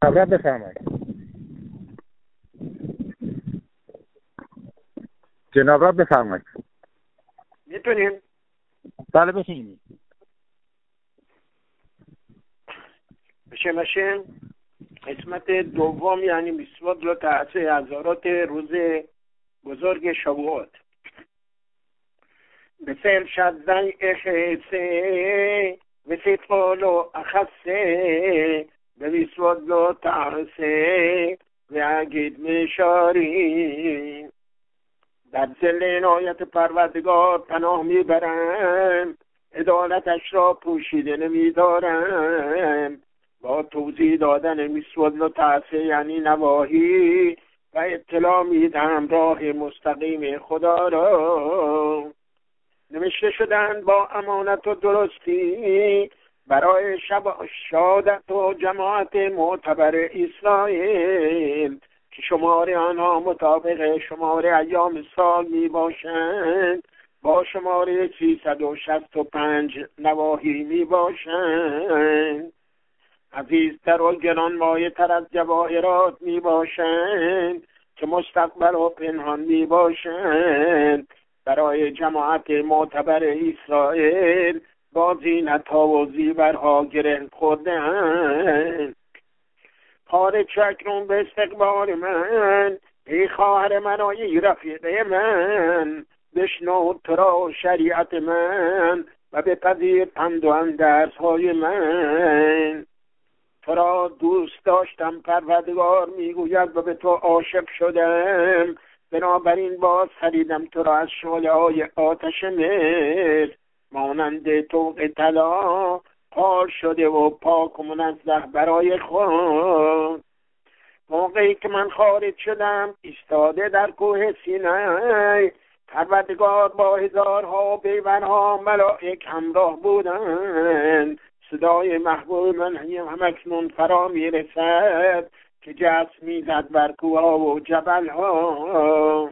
حضرت بفرمایید. جناب را بفرمایید. میتونیم؟ بله بشینید. بشین قسمت دوم، یعنی میسواد رو تحصیل هزارات روز بزرگ شبوات. بسیل شدن اخیسه بسیل فالو اخسه به میسواد رو تحصیل و اگید میشاری. در ظل عنایت پروردگار پناه میبرم، عدالتش را پوشیده نمیدارم. با توضیح دادن میسود و تعصیه یعنی نواهی و اطلاع میدهم راه مستقیم خدا را. نوشته شدند با امانت و درستی برای شادت و جماعت معتبر اسرائیل که شماره آنها مطابق شماره ایام سال می باشند، با شماره 365 نواحی می باشند. عزیزتر و گرانمایه تر از جواهرات می باشند که مستقبل و پنهان می باشند. برای جماعت معتبر اسرائیل با زینت‌ها و زیورها گره خورده‌اند. پاره چکرون به استقبال من، ای خواهر من و ای رفیق من. بشنو تو را شریعت من و بپذیر پند و اندرس‌های من. تو را دوست داشتم پروردگار میگوید و به تو عاشق شدم، بنابراین باز خریدم تو را از شعله‌های آتش مصر. مانند طوق طلا پار شده و پاک و منزه برای خود. موقعی که من خارج شدم ایستاده در کوه سینای، پروردگار با هزارها بیورها ملائک همراه بودند. صدای محبوب من همکنون فرا میرسد که جس میزد بر کوها و جبلها.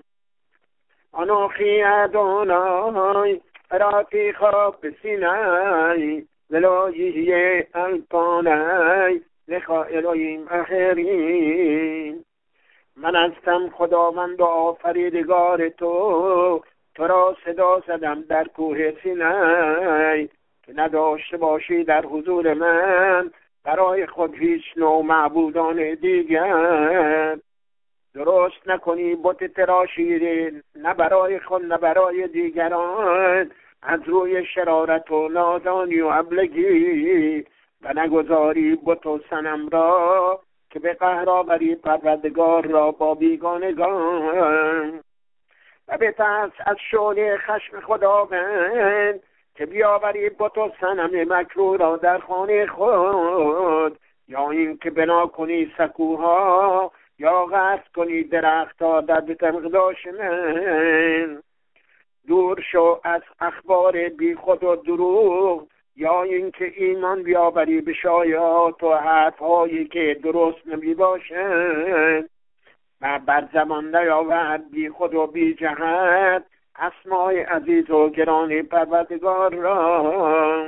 آنوخی ادونای رفیقا بسینای ولایه الپانای لخا الهیم اخرین. من هستم خداوند و آفریدگار تو را صدا زدم در کوه سینای که نداشته باشی در حضور من برای خود هیچ نوع معبودان دیگر. درست نکنی بت تراشی، نه برای خود نه برای دیگران، از روی شرارت و نادانی و ابلگی. و نگذاری بت و صنم را که به قهر آوری پروردگار را با بیگانگان. و بترس از شعله خشم خداوند که بیاوری بت و صنم مکروه را در خانه خود، یا این که بنا کنی سکوها یا غصب کنی درختها در بتمقداش من. دور شو از اخبار بی خود و دروغ، یا اینکه ایمان بیاوری به شایعات و حرفهایی که درست نمی باشند. و بر زمان نیاورد بی خود و بی جهت اسمای عزیز و گران پروردگار را.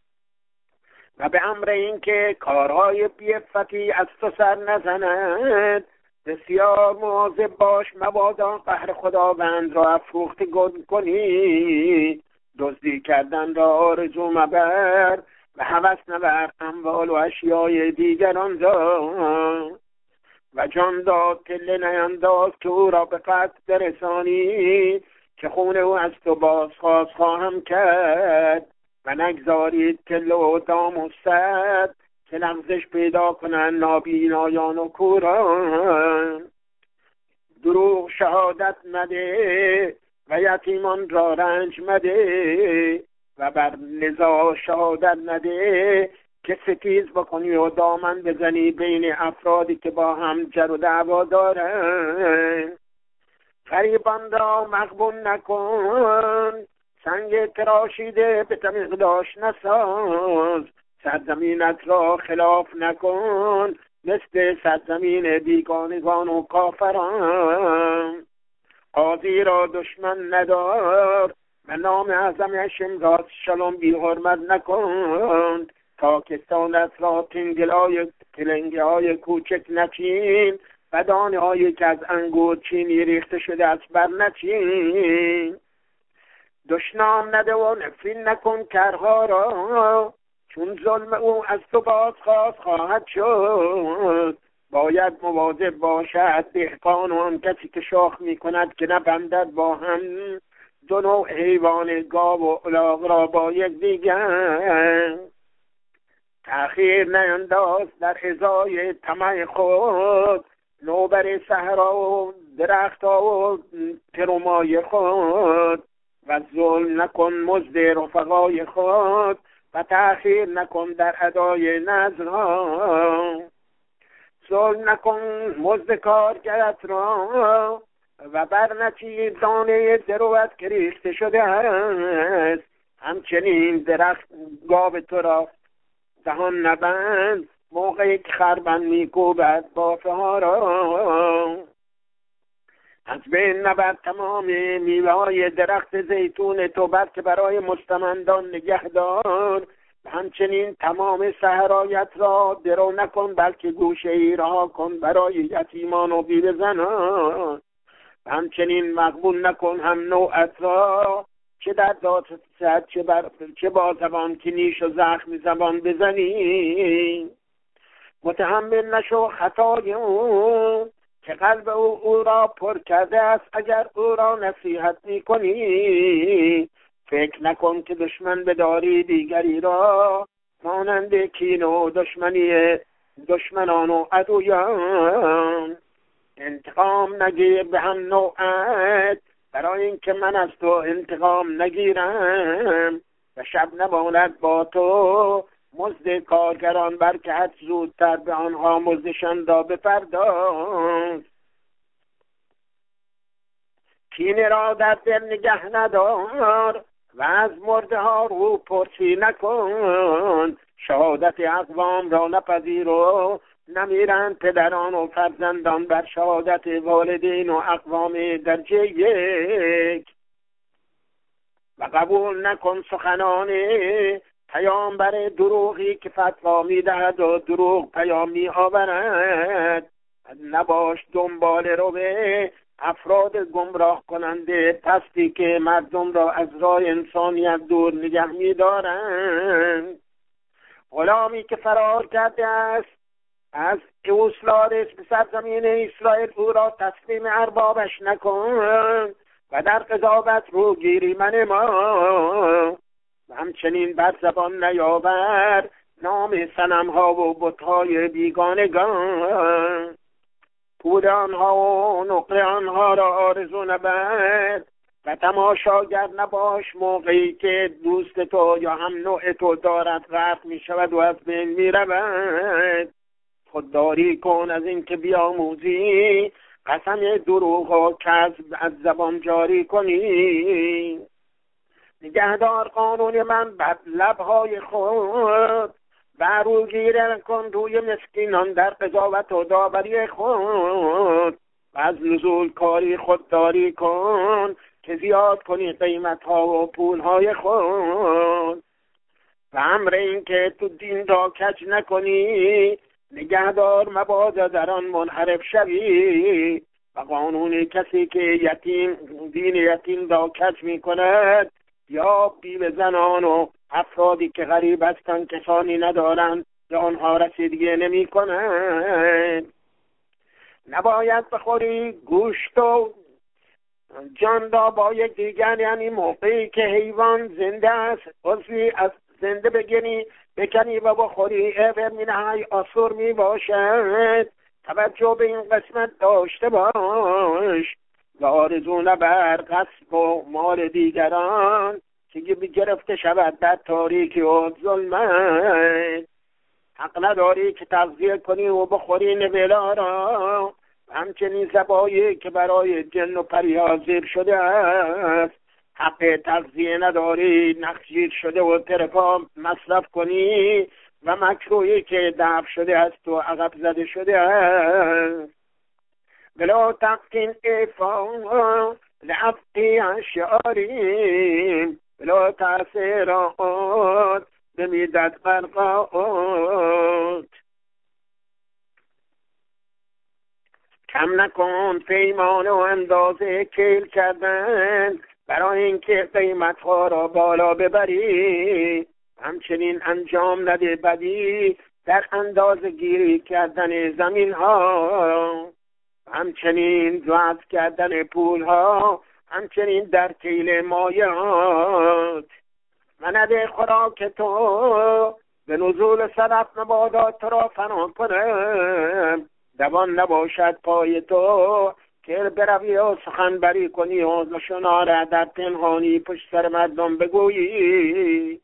و به امر این که کارهای بی‌عفتی از تو سر نزند بسیار مواظب باش، مبادا قهر خداوند را افروخته کنی. دزدی کردن را آرزو مبر و هوس نبر اموال و اشیای دیگران را. و جان داد تله نینداز که او را به قتل برسانی، که خون او از تو بازخواست خواهم کرد. و نگذارید تله و دام و سد که لغزش پیدا کنن نابینایان و کوران. دروغ شهادت مده و یتیمان را رنج مده، و بر نزاع شهادت نده که ستیز بکنی و دامن بزنی بین افرادی که با هم جر و دعوا دارن. فریبان را مغبون نکن، سنگ تراشیده به طریق نساز. سرزمینت را خلاف نکن مثل سرزمین بیگانگان و کافران. قاضی را دشمن ندار و نام اعظم شمراز شلوم بی حرمت نکن. تاکستانت را تلنگه های کوچک نچین و دانه هایی که از انگور چینی ریخته شده است بر نچین. دشنام نده و نفرین نکن کرها را، چون ظلم او از تو بازخواست خواهد شد. باید مواظب باشد دهقان و آن کسی که شاخ می کند که نبندد با هم دو نوع حیوان گاو و الاغ را با یک دیگر. تأخیر نینداز در ازای طمع خود، نوبر صحرا و درختها و ترمای خود. و ظلم نکن مزد رفقای خود و تأخیر نکن در ادای نذرها. ظلم نکن مزد کارگرت را و برنچیر دانه دروت که ریخته شده است. همچنین درخت گاو تو را دهان نبند موقعی که خربن میکوبد بافه ها را. از بین نبرد تمام میوه های درخت زیتون تو، بلکه برای مستمندان نگه دار. همچنین تمام صحرایت را درو نکن، بلکه گوشه ای رها کن برای یتیمان و بیوه زنان. همچنین مقبول نکن هم نوعت را، چه در داد چه با زبان که نیش و زخم زبان بزنی. متحمل نشو خطای او که قلب او را پر کرده است. اگر او را نصیحت می کنی فکر نکن که دشمن بداری دیگری را، مانند کین و دشمنی دشمنان و عدویان. انتقام نگیر به هم نوعت، برای اینکه من از تو انتقام نگیرم و شب نماند با تو مزد کارگران، بلکه حد زودتر به آنها مزدشان را بپرداز. کینه را در دل نگه ندار و از مرده ها رو پرسی نکن. شهادت اقوام را نپذیرو، نمیرند پدران و فرزندان بر شهادت والدین و اقوام درجه یک. و قبول نکن سخنان پیامبر دروغی که فتوا میدهد و دروغ پیام می آورد. نباش دنبال رو به افراد گمراه کننده پستی که مردم را از راه انسانیت دور نگه می دارند. غلامی که فرار کرده است از اوسلارس به سرزمین اسرائیل، او را تسلیم اربابش نکن و در قضاوت روگیری منما. و همچنین بر زبان نیاور نام صنم‌ها و بت‌های بیگانگان. پول آنها و نقره آنها را آرزو نبر و تماشاگر نباش موقعی که دوست تو یا هم نوع تو دارد غرق می شود و از بین می رود. خودداری کن از این که بیاموزی قسم دروغ و کذب از زبان جاری کنی. نگهدار قانون من بر لبهای خود و روگیره کن روی مسکینان در قضاوت و داوری خود. و از نزول کاری خودداری کن که زیاد کنی قیمت ها و پول های خود. و امر این که تو دین را کج نکنی نگهدار مبادا در آن منحرف شوی. و قانون کسی که دین یتیم را کج می کند یا بیوه زنان و افرادی که غریب هستند کسانی ندارند یا آنها رسیدگی نمی کنند. نباید بخوری گوشت و جان را با یک دیگر، یعنی موقعی که حیوان زنده است عضوی از زنده بکنی و بخوری اگر منهای آسور می باشد. توجه به این قسمت داشته باش و آرزو نبر غصب و مال دیگران که گرفته شود در تاریکی و ظلمت. حق نداری که تغذیه کنی و بخوری نبلا را، همچنین زبایی که برای جن و پری حاضر شده است. حق تغذیه نداری نخجیر شده و ترکا مصرف کنی و مکروهی که دفع شده است و عقب زده شده است. بلا تقین افا لعبقی اشعاریم بلا تأثیرات بمیدد غرقات. کم نکن پیمان و اندازه کیل کردن برای اینکه قیمتها را بالا ببری. همچنین انجام نده بدی در اندازه گیری کردن زمین ها، همچنین ضبط کردن پول ها، همچنین در کیل مایات. منده خوراک تو به نزول صدف مبادا تو را فنا کنم. دوان نباشد پای تو که بروی و سخن بری کنی و شناره در پنهانی پشت سر مردم بگویی.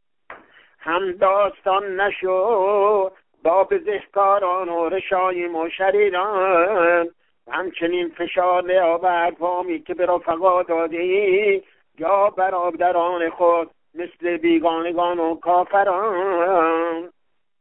هم داستان نشو با بزهکاران و رشایم و شریران، همچنین فشار نیاور وامی که به رفقا دادی یا برادران خود مثل بیگانگان و کافران.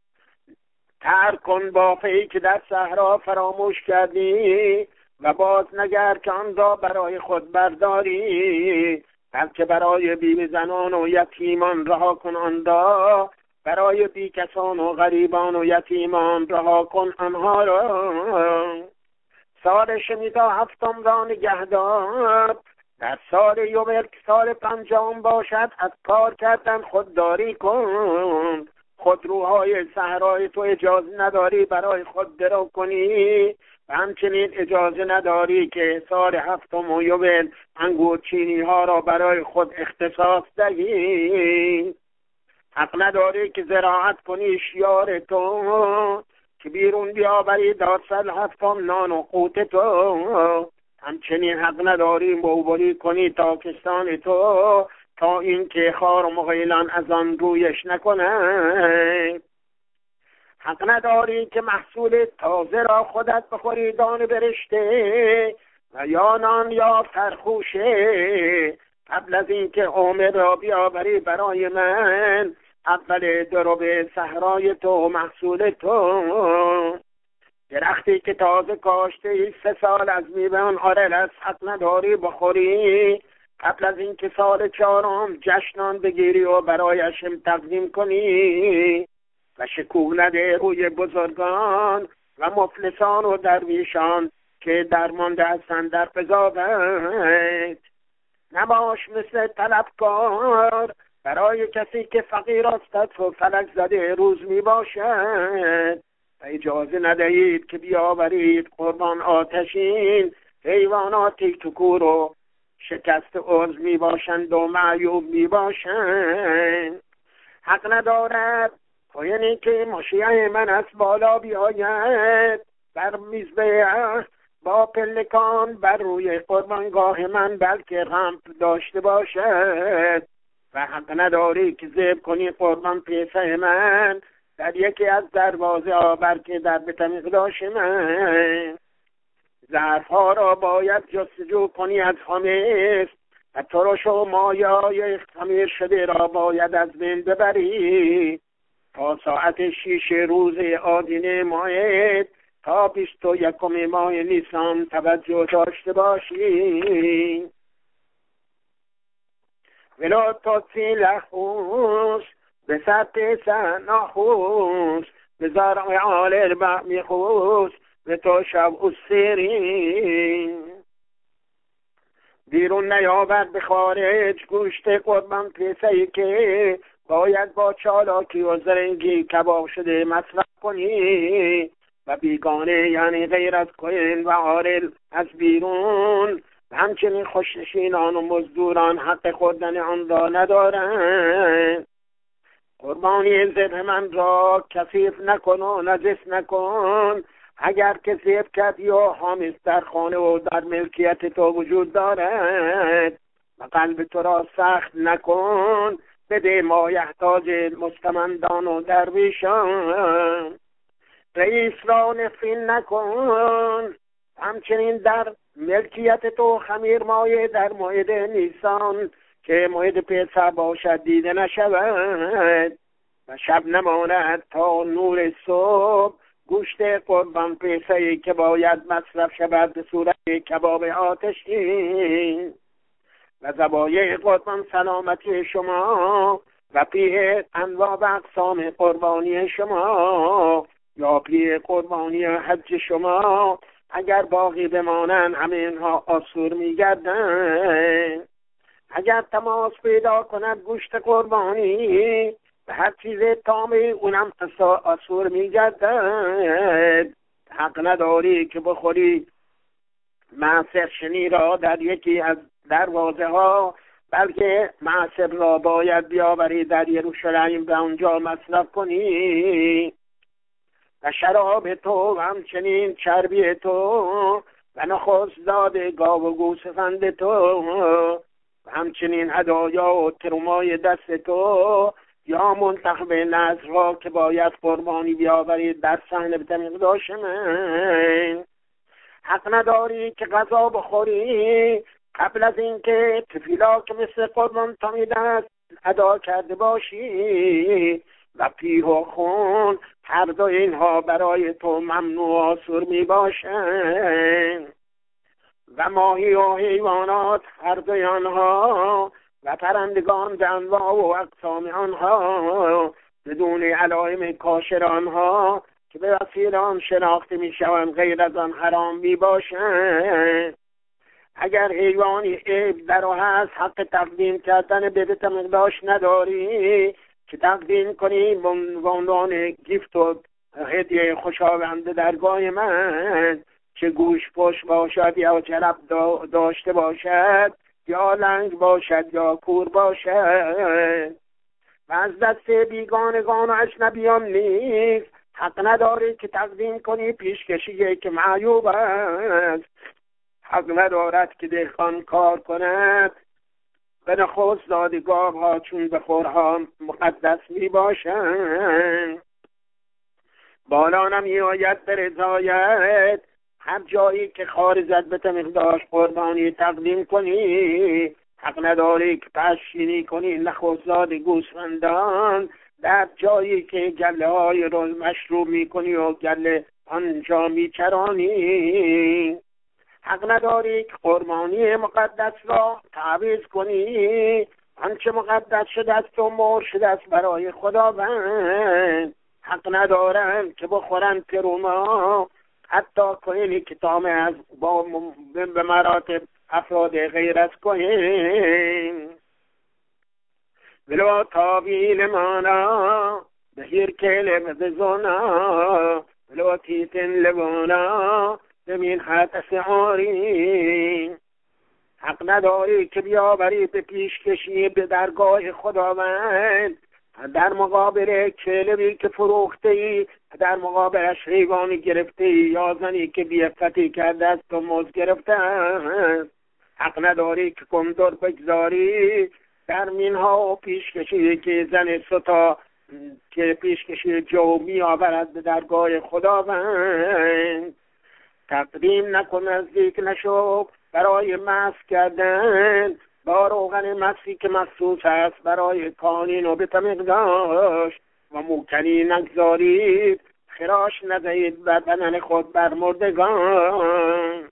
ترک کن بافه‌ای که در صحرا فراموش کردی و باز نگرد که آن را برای خود برداری. بلکه برای بیوه زنان و یتیمان رها کن آن را، برای بیکسان و غریبان و یتیمان رها کن آنها را. سال شمیدا هفتم را نگهدار، در سال یوبل که سال پنجم باشد از کار کردن خودداری کن. خودروهای صحرای تو اجازه نداری برای خود درو کنی و همچنین اجازه نداری که سال هفتم و یوبل انگورچینی ها را برای خود اختصاص دهی. حق نداری که زراعت کنی شیار تو، که بیرون بیاوری دارسل هفتم نان و قوت تو. همچنین حق نداری موبری کنی تاکستان تو تا این که خار و مغیلان از آن رویش نکنه. حق نداری که محصول تازه را خودت بخوری دانه برشته و یا نان یا فرخوشه قبل از این که عمر را بیاوری برای من اول درو صحرای تو محصول تو. درختی که تازه کاشته 3 سال از میوه آن آرل است حق نداری بخوری قبل از این که سال 4 جشنان بگیری و برایش تقدیم کنی. و شکوه نده روی بزرگان و مفلسان و درویشان که درمانده هستند در قضاوت. نباش مثل طلبکار برای کسی که فقیر است و فلک زده روز می باشد. و اجازه ندهید که بیاورید قربان آتشین حیواناتی که کور و شکست عرض می باشند و معیوب می باشند. حق ندارد پایانی که مشیع من از بالا بیاید بر میزبه با پلکان بر روی قربانگاه من بلکه رمپ داشته باشد. و حق نداری که ذبح کنی قربان پیسه من در یکی از دروازه ها بلکه در بیت مقداش من. ظرفها را باید جستجو کنی از خمیس و ترش و مایای خمیر شده را باید از بین ببری تا ساعت 6 روز آدینه ماهد تا 21 ماه نیسان توجه داشته باشی. ولو توصی لخوص به سطح سناخوص به زرع آل اربع میخوص به تو شب اسیرین. بیرون نیاور به خارج گوشت قربان پیسه‌ای که باید با چالاکی و زرنگی کباب شده مصرف کنی و بیگانه یعنی غیر از کوهن و عارل از بیرون و همچنین خوشنشینان و مزدوران حق خوردن آن را ندارند. قربانی ذبح من را کثیف نکن و نجس نکن. اگر که ذبح کردی یا حامض در خانه و در ملکیت تو وجود دارد و قلب تو را سخت نکن، بده ما یحتاج مستمندان و درویشان. رئیس را نفرین نکن. همچنین در ملکیت تو خمیر مایه در موعد نیسان که موعد پیسه باشد دیده نشود و شب نماند تا نور صبح گوشت قربان پیسه‌ای که باید مصرف شود به صورت کباب آتشین. و ذبایح قربان سلامتی شما و پیه انواع و اقسام قربانی شما یا پیه قربانی حج شما اگر باقی بمانند همه اینها آسور میگردن. اگر تماس پیدا کند گوشت قربانی به هر چیز تامی اونم آسور میگردد. حق نداری که بخوری معصر شنی را در یکی از دروازه ها، بلکه معصر را باید بیاوری در یروشلیم و اونجا مصرف کنی. و شراب تو و همچنین چربی تو و نخست داده گاو و گوسفند تو و همچنین هدایا و ترمای دست تو یا منتخب نذرها که باید قربانی بیاورید در صحن بیت المقدس من. حق نداری که غذا بخوری قبل از اینکه تفیلا که مثل قربان تامید است ادا کرده باشی و پیه و خون هر دو اینها برای تو ممنوع آسور می باشند. و ماهی و حیوانات هر دوی آنها و پرندگان به انواع و اقسام آنها بدون علائم کاشر آنها که به وسیله آن شناخته می شوند غیر از آن حرام می باشند. اگر حیوانی عیب در او هست حق تقدیم کردن به بیت المقدس نداری که تقدیم کنی به عنوان گیفت و هدیه خداوند درگاه من، چه گوش پشت باشد یا چرب داشته باشد یا لنگ باشد یا کور باشد. و از دست بیگانگان و اجنبیان نیز حق نداری که تقدیم کنی پیشکشی که معیوب است. حق ندارد که دهقان کار کند به نخست دادگاه ها چون به خورها مقدس می باشند. بالا نمی آید به رضایت هر جایی که خارج از بیت المقدس قربانی تقدیم کنی. حق نداری که پشینی کنی نخست داد گوسفندان در جایی که گله های روز مشروب می کنی و گله آنجا می چرانی. حق نداری که قربانی مقدس را تعویض کنی آنچه مقدس شده است و مهر شده است برای خداوند. حق ندارند که بخورند تروما حتی کوهینی که تامه از به مراتب افراد غیر از کوهین. ولو طاویل مانا بهیر کل بزونا ولو تیتن لبونا زمین حدث آرین. حق نداری که بیاوری به پیش کشی به درگاه خداوند در مقابل کلبی که فروخته ای، در مقابلش حیوانی گرفته ای یا زنی که بیعفتی کرده است و مزد گرفته است. حق نداری که کندر بگذاری در مینها و پیشکشی که زن ستا که پیشکشی جو می آورد به درگاه خداوند. تقدیم نکن نزدیک نشو برای مسح کردن با روغن مسحی که مخصوص است برای کانین و بیت المقدس و موکنی نگذارید خراش ندهید و بدن خود بر مردگان.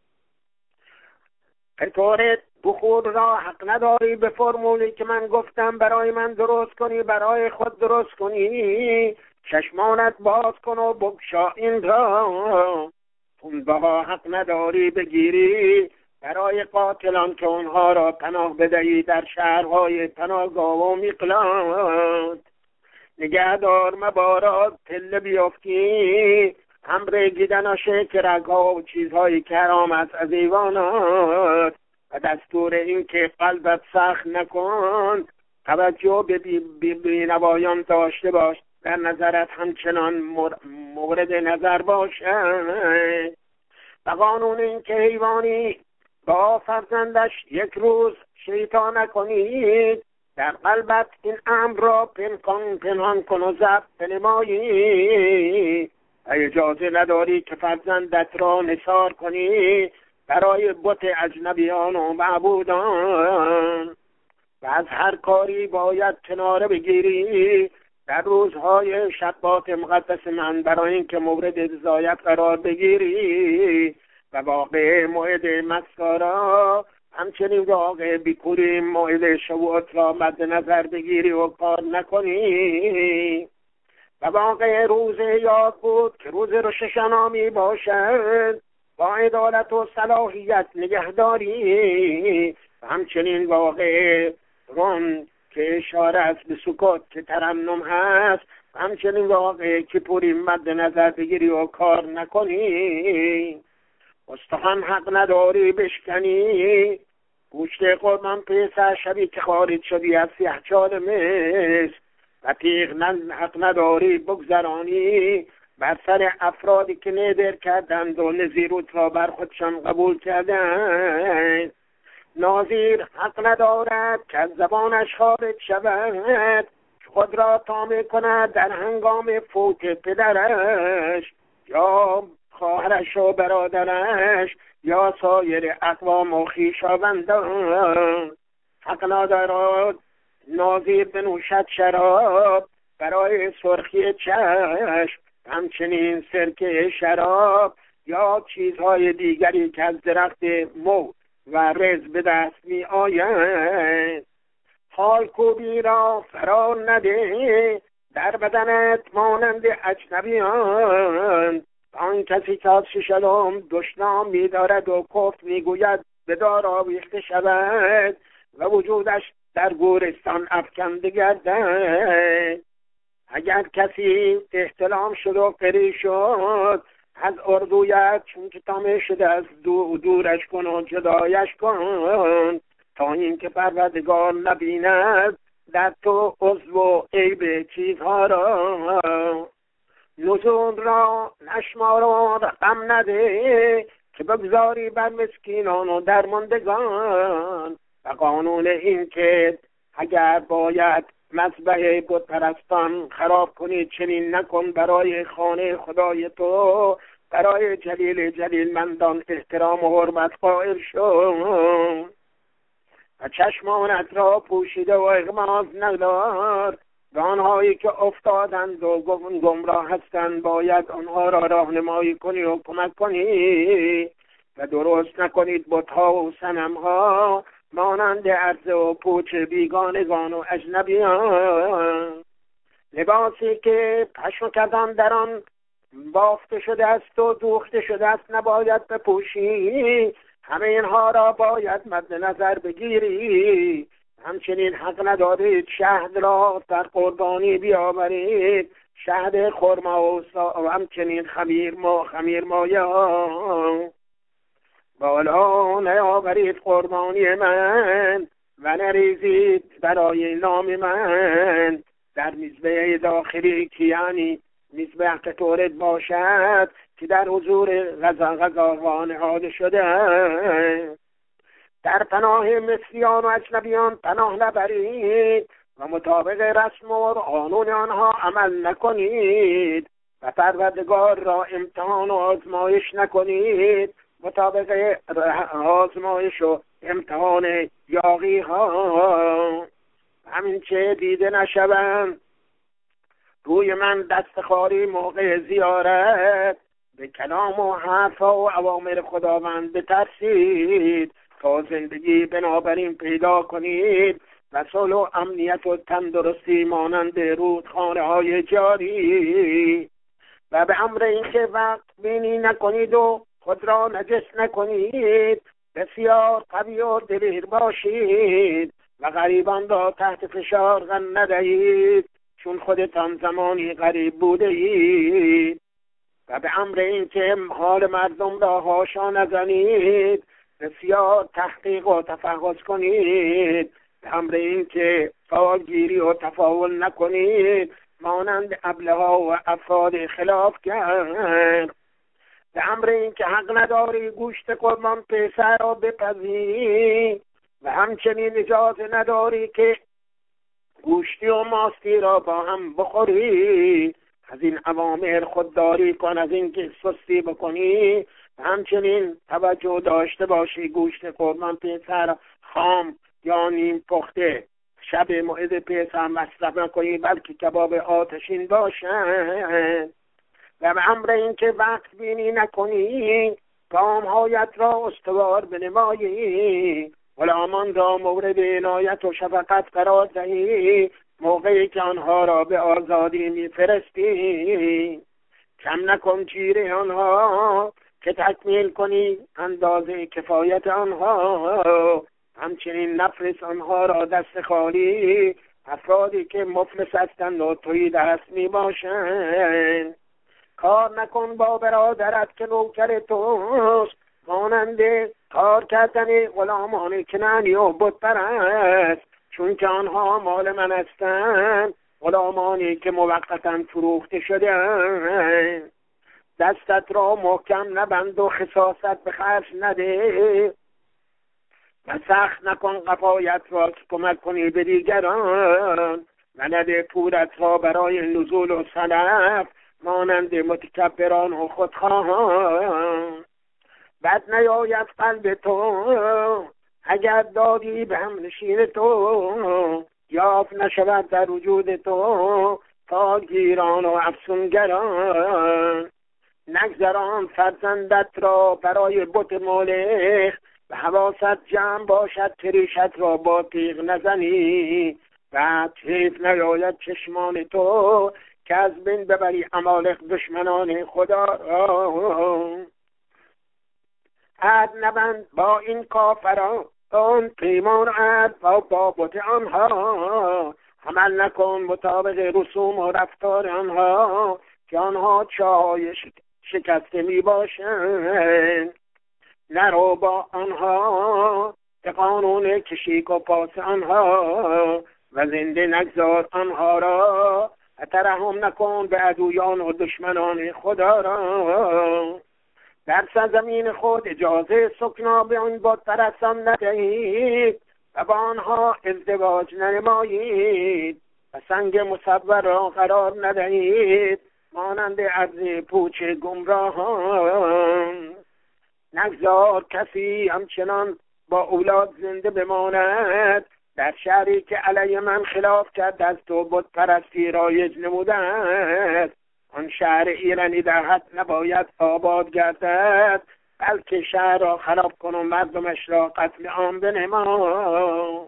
قطورت بخور را حق نداری به فرمولی که من گفتم برای من درست کنی برای خود درست کنی. چشمانت باز کن و بگشا این را. پنبه ها حق نداری بگیری برای قاتلان که اونها را پناه بدهی در شهرهای پناهگاه و میقلات. نگهدار مبارات پله بیافتی امر گیدن و شکرگاه و چیزهایی که حرام است از ایوانات و دستور این که قلبت سخت نکن. توجه به بینوایان داشته باش در نظرت همچنان مورد نظر باشد. و قانون این که حیوانی با فرزندش یک روز شیطان نکنید. در قلبت این امر را پنهان کن و ضبط بنمایی. اجازه نداری که فرزندت را نثار کنی برای بت اجنبیان و معبودان. و از هر کاری باید کناره بگیری در روزهای شبات مقدس من برای اینکه مورد رضایت قرار بگیری. و واقع موعد مسکارا همچنین واقع بیکوری موعد شبوت را مد نظر بگیری و کار نکنی. و واقع روز یاد بود که روز روششنا می باشد، با عدالت و صلاحیت نگهداری. و همچنین واقع رون که اشاره است به سکوت که ترنم هست، همچنین واقع که پوری مد نظر بگیری و کار نکنی. استخوان حق نداری بشکنی، گوشت قربان پیسر شبی که خارج شدی از سیحچال مصر. و تیغ حق نداری بگذرانی بر سر افرادی که نذر کردند و نذیرت را بر خودشان قبول کردند. ناظر حق ندارد که از زبانش خارج شود، خود را تامه کند در هنگام فوت پدرش یا خواهرش و برادرش یا سایر اقوام و خویشاوندان. حق ندارد ناظر بنوشد شراب برای سرخی چشم، همچنین سرکه شراب یا چیزهای دیگری که از درخت مو و رز به دست می آید. حال کوبی را فرار نده در بدنت مانند اجنبیان. آن کسی که از ششلم دشنام می دارد و کفر می گوید به دار آویخته شود و وجودش در گورستان افکنده گردد. اگر کسی احتلام شد و قری شد از اردویت، چون که تامه شده از دورش کن و جدایش کن تا اینکه پروردگار نبیند در تو عضو و عیب چیزها را. نزول را نشمار و رقم نده که بگذاری بر مسکینان و درماندگان. و قانون این که اگر باید مذبح بت پرستان خراب کنی چنین نکن. برای خانه خدای تو برای جلیل مندان احترام و حرمت قائل شو و چشمانت را پوشیده و اغماض ندار. و آنهایی که افتادند و گمراه هستند باید آنها را راهنمایی کنی و کمک کنی. و درست نکنید بت‌ها و صنم‌ها مانند عرضه و پوچ بیگانگان و اجنبیان. لباسی که پشم کردن در آن بافته شده است و دوخته شده است نباید بپوشی. همه اینها را باید مد نظر بگیری. همچنین حق ندارید شهد را در قربانی بیاورید، شهد خرما و همچنین خمیر مایه ها. بالا نیاورید قربانی من و نریزید برای نام من در مذبح داخلی که یعنی مذبح که تورد باشد که در حضور غذاوان نهاده شده. در پناه مصریان و اجنبیان پناه نبرید و مطابق رسم و قانون آنها عمل نکنید و پروردگار را امتحان و آزمایش نکنید مطابق آزمایش و امتحان یاغی ها. همین چه دیده نشوند روی من دستخواری موقع زیارت، به کلام و حرف و اوامر خداوند بترسید تا زندگی بنابراین پیدا کنید و صلح و امنیت و تندرستی مانند رودخانه های جاری. و به امر این که وقت بینی نکنید و خود را نجس نکنید، بسیار قوی و دلیر باشید و غریبان را تحت فشار قرار ندهید چون خودتان زمانی غریب بوده اید. و به امر این که حال مردم را حاشا نزنید، بسیار تحقیق و تفحص کنید. به امر این که فالگیری و تفاول نکنید مانند ابله‌ها و افراد خلاف کرد. به امر این که حق نداری گوشت قربان پسر را بپزی و همچنین اجازه نداری که گوشتی و ماستی را با هم بخوری. از این اوامر خودداری کن، از این که سستی بکنی و همچنین توجه داشته باشی گوشت قربان پسر خام یا نیم پخته شب موعد پسر مصرف نکنی بلکه کباب آتشین باشد. و به امر این که وقت بینی نکنی گامهایت را استوار بنمایی و غلامان را مورد عنایت و شفقت قرار دهی، موقعی که آنها را به آزادی میفرستی. کم نکن چیره آنها که تکمیل کنی اندازه کفایت آنها. همچنین نفرست آنها را دست خالی، افرادی که مفلس هستند و توی دست می باشند. کار نکن با برادرت که نوکر توست، مانند کار کردن غلامان کنعانی و بت پرست، چون که آنها مال من هستند، غلامانی که موقتا فروخته شده‌اند. دستت را محکم نبند و خساست به خرج نده و سخت نکن قفایت را که کمک کنی به دیگران، و نده پورت را برای نزول و سلف مانند متکبران و خودخواهان. بد نیاید قلب تو اگر دادی به هم نشین تو، یافت نشود در وجود تو تاجگیران و افسونگران. نگذران فرزندت را برای بت مالک، و حواست جمع باشد که ریشت را با تیغ نزنی. و حیف نیاید چشمان تو که از بین ببری عمالق دشمنان خدا را. عهد نبند با این کافران، آن پیمان عهد با بت آنها. عمل نکن مطابق رسوم و رفتار آنها، که آنها چاهای شکسته می باشند. نرو با آنها به قانون کشیک و پاس آنها، و زنده نگذار آنها را. ترحم نکن به عدویان و دشمنان خدا را. در سرزمین خود اجازه سکنا به آن بت پرستان ندهید و با آنها ازدواج ننمایید، و سنگ مصور را قرار ندهید مانند عرض پوچ گمراهان. نگذار کسی همچنان با اولاد زنده بماند در شهری که علیه من خلاف کرد از تو بت پرستی رایج نموده است. آن شهر ایرانی در حد نباید آباد گردد، بلکه شهر را خراب کن و مردمش را قتل عام بنما.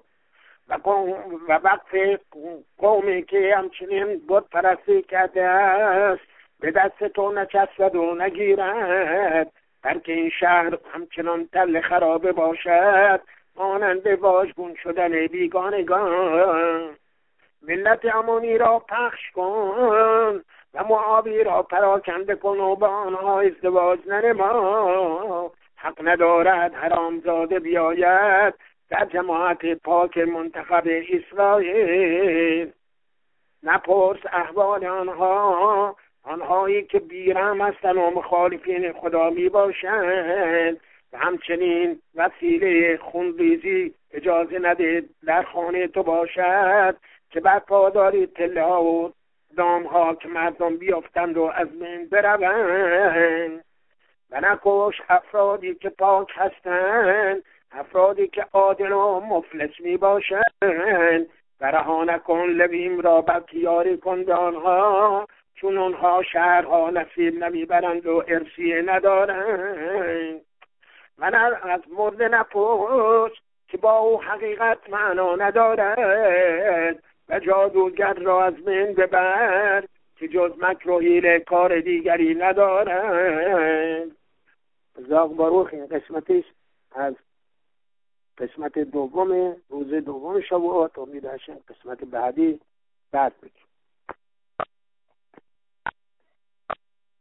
و وقت قومی که همچنین بت پرستی کرده است به دست تو نچسبد و نگیرد، بلکه این شهر همچنان تل خرابه باشد مانند واژگون شدن بیگانگان. ملت امانی را پخش کن و معابی را پراکنده کن و با آنها ازدواج ننما. حق ندارد حرامزاده بیاید در جماعت پاک منتخب اسرائیل. نپرس احوال آنها، آنهایی که بیرحم هستند و مخالفین خدا می باشند، و همچنین وسیله خونریزی اجازه نده در خانه تو باشد که بر پاداری تله ها و دام ها که مردم بیافتند و از بین بروند. و نکش افرادی که پاک هستند، افرادی که عادل و مفلس می باشند، و رها نکن لویم را بختیاری کن به آنها، چون آنها شهرها نصیب نمیبرند و ارثیه ندارند. من از مرده نپرس که با او حقیقت معنا ندارد، و جادوگر را از بین ببر که جز مکر و حیله کار دیگری ندارد. زاغ باروخ این قسمتش از قسمت دوم روز دوم شبوات. امید هستم قسمت بعدی بعد بگیم.